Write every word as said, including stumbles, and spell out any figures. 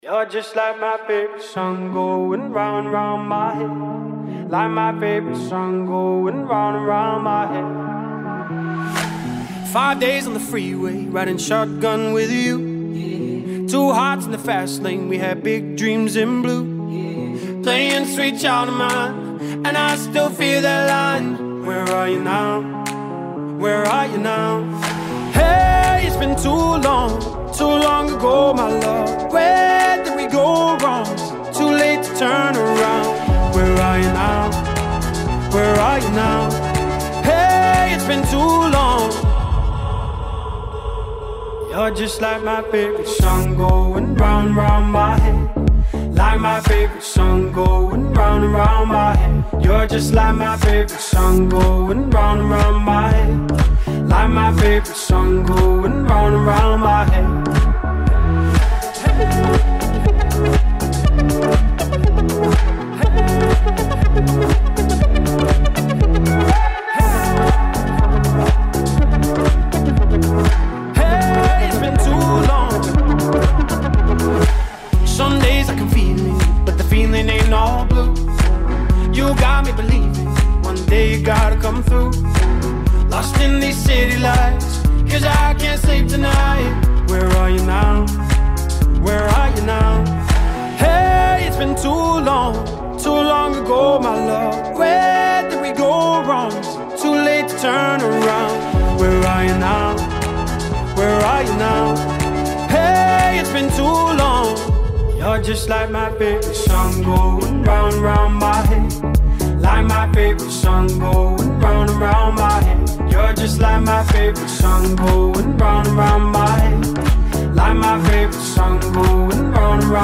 You're just like my favorite song going round and round my head. Like my favorite song going round and round my head. Five days on the freeway, riding shotgun with you. Two hearts in the fast lane, we had big dreams in blue. Playing sweet child of mine, and I still feel that line. Where are you now? Where are you now? Hey, it's been too long, too long ago, my love. Where did we go wrong? Too late to turn around. Where are you now? Where are you now? Hey, it's been too long. You're just like my favorite song going round, round my head. Like my favorite song going round and round my head. You're just like my favorite song going round and round my head. Like my favorite song going round and round my head. Hey, it's been too long. Some days I can feel it, but the feeling ain't all blue. You got me believing one day you gotta come through. Lost in these city lights, cause I can't sleep tonight. Where are you now? Where are you now? Hey, it's been too long, too long ago, my love. Where did we go wrong? Too late to turn around. Where are you now? Where are you now? Hey, it's been too long. You're just like my favorite song going round and round my head. Like my favorite song going round and round my head. You're just like my favorite song going round and round my head. Like my favorite song going round and round.